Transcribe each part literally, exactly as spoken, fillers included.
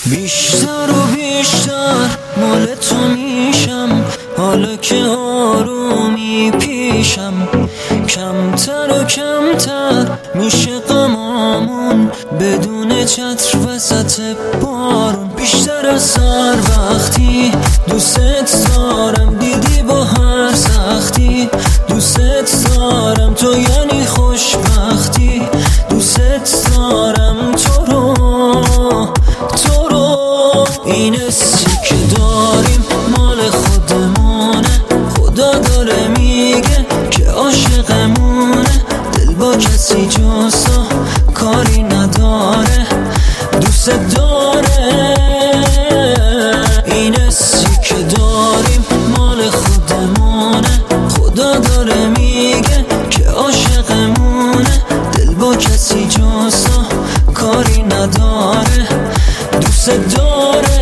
بیشتر و بیشتر مال تو میشم، حالا که آرومی پیشم. کمتر و کمتر میشه غمامون بدون چتر وسط بارون. بیشتر از سر وقتی دوست دارم، دیدی با هر سختی دوست دارم. تو یعنی خوشبختی، دوست دارم تو رو تو رو. این حسی که داریم مال خودمونه، خدا داره میگه که عاشقمونه. دل با کسی جز تو کاری نداره، دوست داره. این حسی که داریم مال خودمونه، خدا داره میگه که عاشقمونه. دل با کسی جز تو کاری نداره، دوست داره.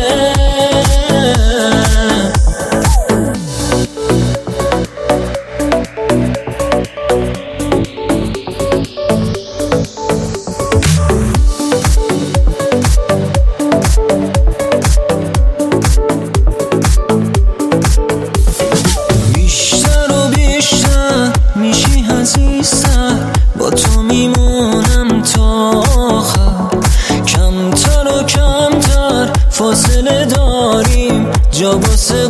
بیشتر و بیشتر میشی عزیزتر، با تو میمونم تا آخر. کمتر و کمتر فاصله داریم، جا واسه